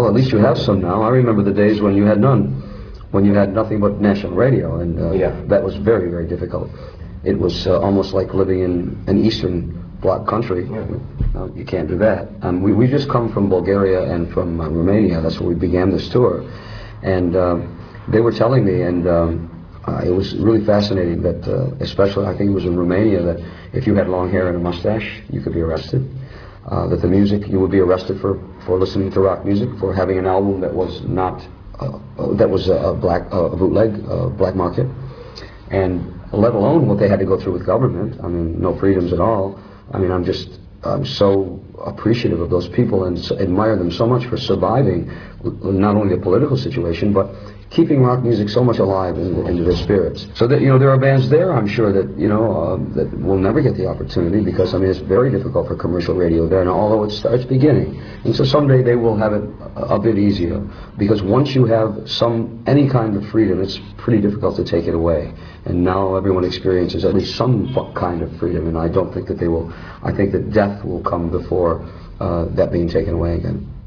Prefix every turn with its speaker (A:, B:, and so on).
A: Well, at least you have some now. I remember the days when you had none, when you had nothing but national radio, and that was very, very difficult. It was almost like living in an Eastern Bloc country. No, you can't do that. We just come from Bulgaria and from Romania. That's where we began this tour. And they were telling me, and it was really fascinating that, especially I think it was in Romania, that if you had long hair and a mustache, you could be arrested. That the music, you would be arrested for listening to rock music, for having an album that was not, that was a bootleg, black market. And let alone what they had to go through with government. I mean, no freedoms at all. I mean, I'm so appreciative of those people and admire them so much for surviving not only the political situation, but keeping rock music so much alive into their spirits. So that, you know, there are bands there, I'm sure, that, you know, that will never get the opportunity because, I mean, it's very difficult for commercial radio there, and although it starts beginning. And so someday they will have it a bit easier, because once you have any kind of freedom, it's pretty difficult to take it away. And now everyone experiences at least some kind of freedom, and I don't think that they will, I think that death will come before that being taken away again.